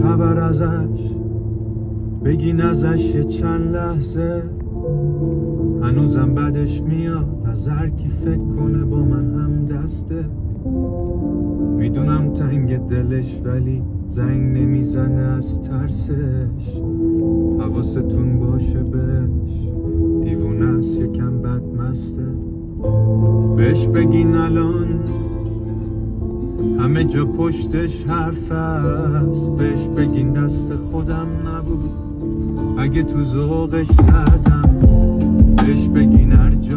خبر ازش بگین ازش یه چند لحظه. هنوزم بدش میاد از هر کی فکر کنه با من هم دسته. میدونم تنگ دلش ولی زنگ نمیزنه از ترسش. حواستون باشه بهش، دیوونه است یکم بدمسته. بهش بگین الان همه جا پشتش حرف است. بهش بگین دست خودم نبود اگه تو ذوقش زدم. بهش بگین هر